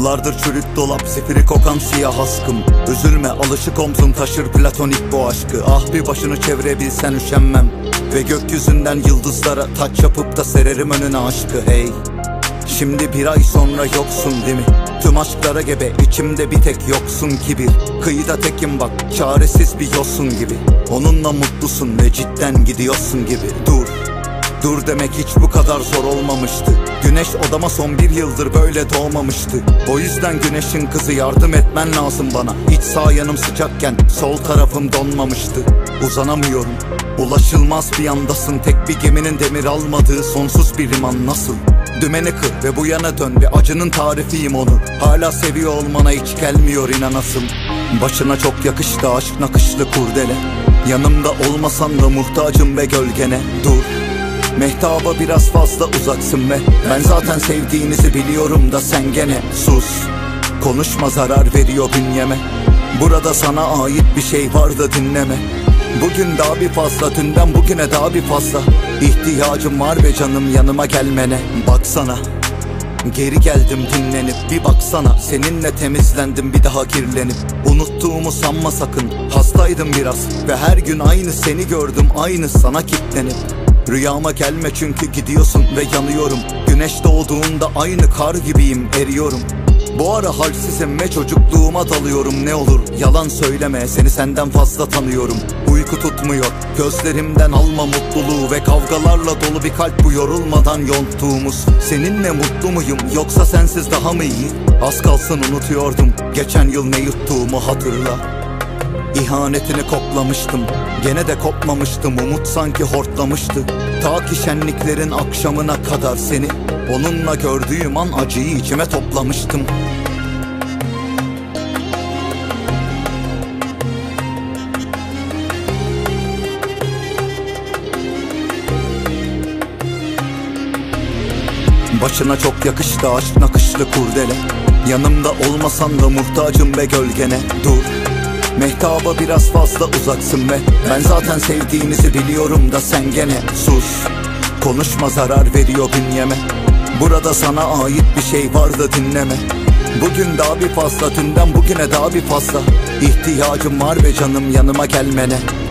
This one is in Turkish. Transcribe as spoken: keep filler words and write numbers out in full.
Yıllardır çürük dolap, zifiri kokan siyah askım. Üzülme, alışık omzum taşır platonik bu aşkı. Ah bir başını çevirebilsen üşenmem, ve gökyüzünden yıldızlara taç yapıp da sererim önüne aşkı. Hey, şimdi bir ay sonra yoksun değil mi? Tüm aşklara gebe, içimde bir tek yoksun kibir. Kıyıda tekim bak, çaresiz bir yosun gibi. Onunla mutlusun ve cidden gidiyorsun gibi. Dur, dur demek hiç bu kadar zor olmamıştı. Güneş odama son bir yıldır böyle doğmamıştı. O yüzden güneşin kızı yardım etmen lazım bana. İç sağ yanım sıcakken sol tarafım donmamıştı. Uzanamıyorum, ulaşılmaz bir yandasın. Tek bir geminin demir almadığı sonsuz bir liman nasıl? Dümeni kır ve bu yana dön, bir acının tarifiyim onu. Hala seviyor olmana hiç gelmiyor inanasım. Başına çok yakıştı aşk nakışlı kurdele. Yanımda olmasan da muhtacım ve gölgene. Dur, mehtaba biraz fazla uzaksın ve ben zaten sevdiğinizi biliyorum da sen gene sus. Konuşma, zarar veriyor bünyeme. Burada sana ait bir şey var da dinleme. Bugün daha bir fazla, dünden bugüne daha bir fazla. İhtiyacım var be canım yanıma gelmene. Baksana, geri geldim dinlenip, bir baksana. Seninle temizlendim bir daha kirlenip. Unuttuğumu sanma sakın, hastaydım biraz. Ve her gün aynı seni gördüm, aynı sana kilitlenip. Rüyama gelme çünkü gidiyorsun ve yanıyorum. Güneş doğduğunda aynı kar gibiyim, eriyorum. Bu ara halsizim ve çocukluğuma dalıyorum. Ne olur yalan söyleme, seni senden fazla tanıyorum. Uyku tutmuyor, gözlerimden alma mutluluğu. Ve kavgalarla dolu bir kalp bu yorulmadan yonttuğumuz. Seninle mutlu muyum yoksa sensiz daha mı iyi? Az kalsın unutuyordum, geçen yıl ne yuttuğumu hatırla. İhanetini koklamıştım, gene de kopmamıştım. Umut sanki hortlamıştı, ta ki şenliklerin akşamına kadar seni. Onunla gördüğüm an acıyı içime toplamıştım. Başına çok yakıştı aşk nakışlı kurdele. Yanımda olmasan da muhtacım ve gölgene. Dur, mehtaba biraz fazla uzaksın ve ben zaten sevdiğinizi biliyorum da sen gene sus. Konuşma, zarar veriyor bünyeme. Burada sana ait bir şey var da dinleme. Bugün daha bir fazla, dünden bugüne daha bir fazla. İhtiyacım var be canım yanıma gelmene.